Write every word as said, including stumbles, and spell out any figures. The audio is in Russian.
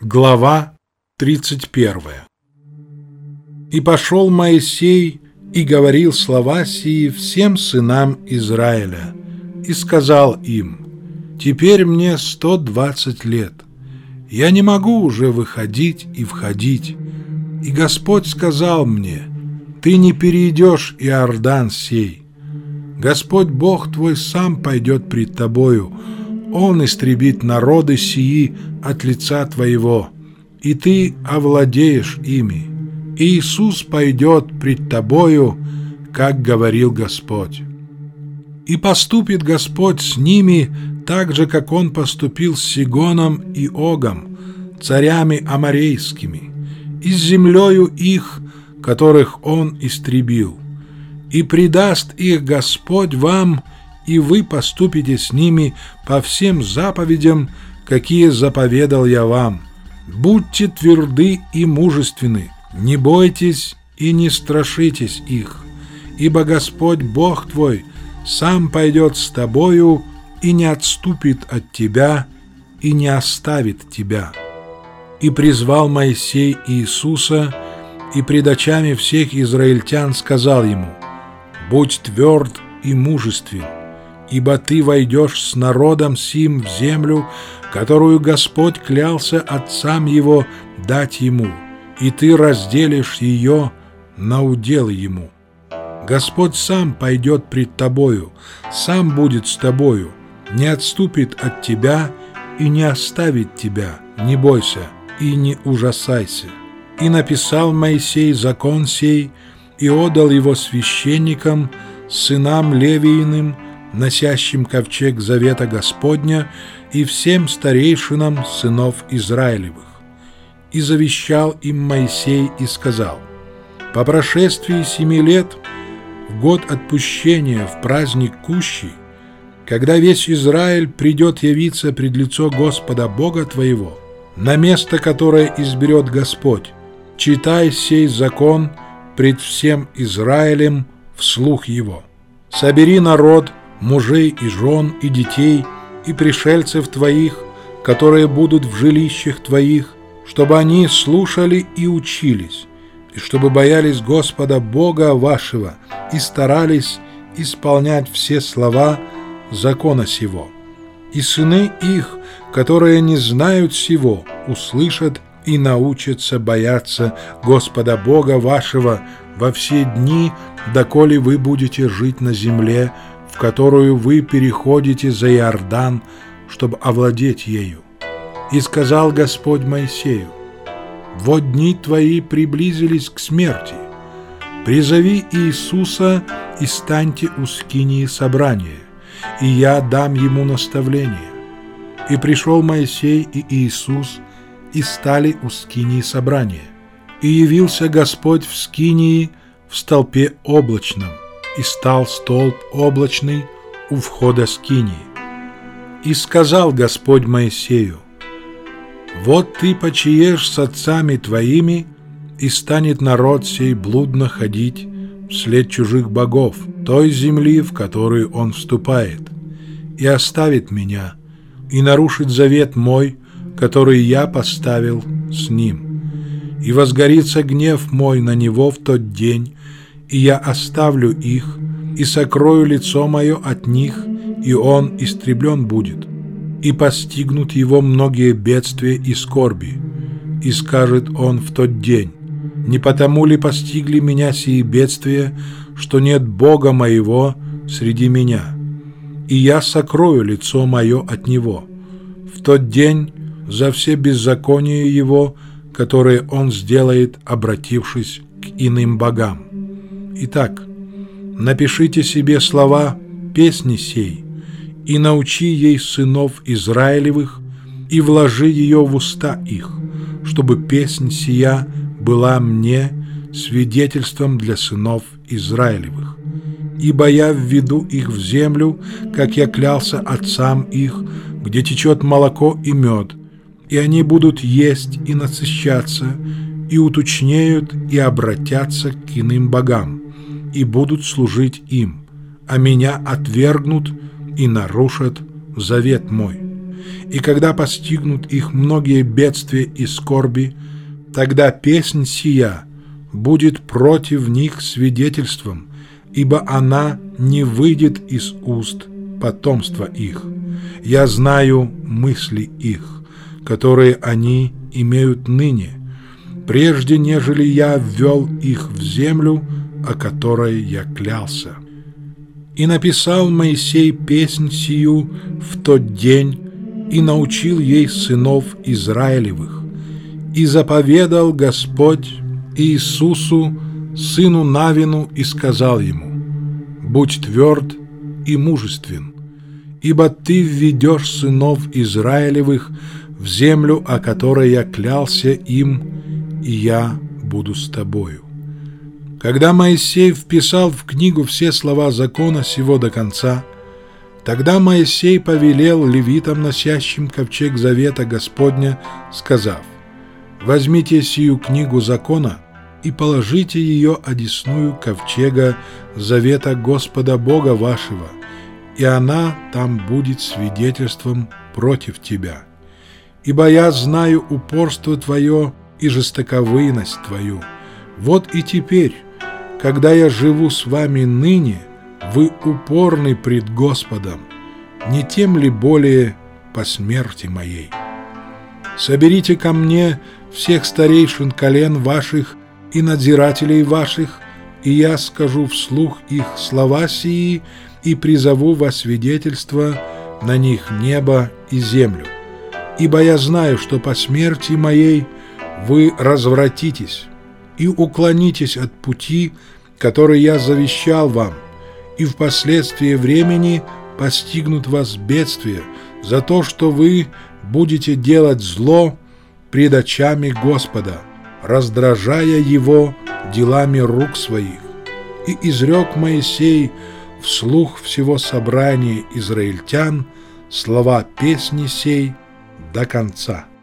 Глава тридцать первая. «И пошел Моисей и говорил слова сии всем сынам Израиля, и сказал им: теперь мне сто двадцать лет, я не могу уже выходить и входить. И Господь сказал мне: ты не перейдешь Иордан сей. Господь Бог твой сам пойдет пред тобою, Он истребит народы сии от лица твоего, и ты овладеешь ими. И Иисус пойдет пред тобою, как говорил Господь. И поступит Господь с ними так же, как Он поступил с Сигоном и Огом, царями аморейскими, и с землею их, которых Он истребил. И предаст их Господь вам, и вы поступите с ними по всем заповедям, какие заповедал я вам. Будьте тверды и мужественны, не бойтесь и не страшитесь их, ибо Господь Бог твой сам пойдет с тобою и не отступит от тебя и не оставит тебя». И призвал Моисей Иисуса, и пред очами всех израильтян сказал ему: «Будь тверд и мужествен, ибо ты войдешь с народом сим в землю, которую Господь клялся отцам его дать ему, и ты разделишь ее на удел ему. Господь сам пойдет пред тобою, сам будет с тобою, не отступит от тебя и не оставит тебя, не бойся и не ужасайся». И написал Моисей закон сей, и отдал его священникам, сынам Левииным, носящим ковчег завета Господня, и всем старейшинам сынов Израилевых. И завещал им Моисей и сказал: «По прошествии семи лет, в год отпущения, в праздник Кущий, когда весь Израиль придет явиться пред лицо Господа Бога твоего, на место, которое изберет Господь, читай сей закон пред всем Израилем вслух его. Собери народ, мужей и жен, и детей, и пришельцев твоих, которые будут в жилищах твоих, чтобы они слушали и учились, и чтобы боялись Господа Бога вашего и старались исполнять все слова закона сего. И сыны их, которые не знают сего, услышат и научатся бояться Господа Бога вашего во все дни, доколе вы будете жить на земле, в которую вы переходите за Иордан, чтобы овладеть ею. И сказал Господь Моисею: вот дни твои приблизились к смерти. Призови Иисуса и станьте у скинии собрания, и я дам ему наставление. И пришел Моисей и Иисус, и стали у скинии собрания. И явился Господь в скинии в столпе облачном, и стал столб облачный у входа скинии. И сказал Господь Моисею: вот ты почиешь с отцами твоими, и станет народ сей блудно ходить вслед чужих богов, той земли, в которую он вступает, и оставит меня, и нарушит завет мой, который я поставил с ним. И возгорится гнев мой на него в тот день, и я оставлю их, и сокрою лицо мое от них, и он истреблен будет. И постигнут его многие бедствия и скорби. И скажет он в тот день: не потому ли постигли меня сии бедствия, что нет Бога моего среди меня? И я сокрою лицо мое от него в тот день за все беззакония его, которые он сделает, обратившись к иным богам. Итак, напишите себе слова песни сей, и научи ей сынов Израилевых, и вложи ее в уста их, чтобы песнь сия была мне свидетельством для сынов Израилевых. Ибо я введу их в землю, как я клялся отцам их, где течет молоко и мед, и они будут есть и насыщаться, и уточнеют, и обратятся к иным богам, и будут служить им, а меня отвергнут и нарушат завет мой. И когда постигнут их многие бедствия и скорби, тогда песнь сия будет против них свидетельством, ибо она не выйдет из уст потомства их. Я знаю мысли их, которые они имеют ныне, прежде нежели я ввел их в землю, о которой я клялся. И написал Моисей песнь сию в тот день, и научил ей сынов Израилевых. И заповедал Господь Иисусу, сыну Навину, и сказал ему: «Будь тверд и мужествен, ибо ты введешь сынов Израилевых в землю, о которой я клялся им, и я буду с тобою». Когда Моисей вписал в книгу все слова закона сего до конца, тогда Моисей повелел левитам, носящим ковчег завета Господня, сказав: «Возьмите сию книгу закона и положите ее одесную ковчега завета Господа Бога вашего, и она там будет свидетельством против тебя. Ибо я знаю упорство твое и жестоковыйность твою. Вот и теперь, когда я живу с вами ныне, вы упорны пред Господом, не тем ли более по смерти моей? Соберите ко мне всех старейшин колен ваших и надзирателей ваших, и я скажу вслух их слова сии и призову во свидетельство на них небо и землю. Ибо я знаю, что по смерти моей вы развратитесь и уклонитесь от пути, который я завещал вам, и впоследствии времени постигнут вас бедствия за то, что вы будете делать зло пред очами Господа, раздражая Его делами рук своих. И изрек Моисей вслух всего собрания израильтян слова песни сей до конца.